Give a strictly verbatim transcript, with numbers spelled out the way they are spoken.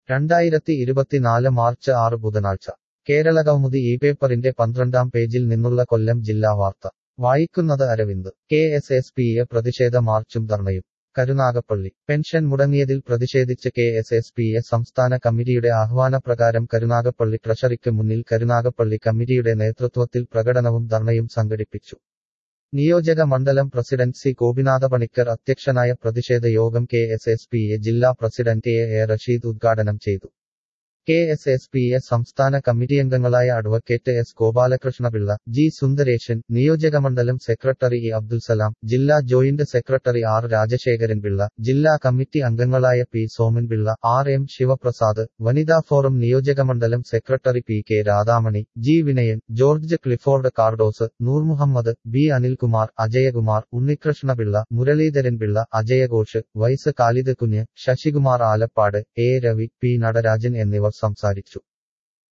രണ്ടായിരത്തി ഇരുപത്തിനാല് മാർച്ച് ആറ് ബുധനാഴ്ച കേരളകൗമുദി ഈ പേപ്പറിന്റെ പന്ത്രണ്ടാം പേജിൽ നിന്നുള്ള കൊല്ലം ജില്ലാ വാർത്ത വായിക്കുന്നത് Aravind. K S S P A പ്രതിഷേധ മാർച്ചും ധർണയും കരുനാഗപ്പള്ളി. പെൻഷൻ മുടങ്ങിയതിൽ പ്രതിഷേധിച്ച് K S S P A സംസ്ഥാന കമ്മിറ്റിയുടെ ആഹ്വാനപ്രകാരം കരുനാഗപ്പള്ളി ട്രഷറിക്ക് മുന്നിൽ കരുനാഗപ്പള്ളി കമ്മിറ്റിയുടെ നേതൃത്വത്തിൽ പ്രകടനവും ധർണയും സംഘടിപ്പിച്ചു. നിയോജക മണ്ഡലം പ്രസിഡന്റ് സി ഗോപിനാഥപണിക്കർ അധ്യക്ഷനായ പ്രതിഷേധ യോഗം K S S P A ജില്ലാ പ്രസിഡന്റ് എ എ റഷീദ് ഉദ്ഘാടനം ചെയ്തു. K S S P A സംസ്ഥാന കമ്മിറ്റിയംഗങ്ങളായ advocate S Gopalakrishnapillai, G Sundaresan, നിയോജകമണ്ഡലം സെക്രട്ടറി ഇ അബ്ദുൽസലാം, ജില്ലാ ജോയിന്റ് സെക്രട്ടറി ആർ രാജശേഖരൻപിള്ള, ജില്ലാ കമ്മിറ്റി അംഗങ്ങളായ P Somanpillai, R M Sivaprasad, വനിതാ ഫോറം നിയോജകമണ്ഡലം secretary P K Radhamani, G Vinayan, George Clifford Cardoz, Noormuhammad, B Anilkumar, Ajayakumar, Unnikrishnapillai, Muraleedharanpillai, അജയഘോഷ്, vice Khalid Kunju, Sasikumar Alappad, A Ravi, P Natarajan എന്നിവർ സംസാരിച്ചു.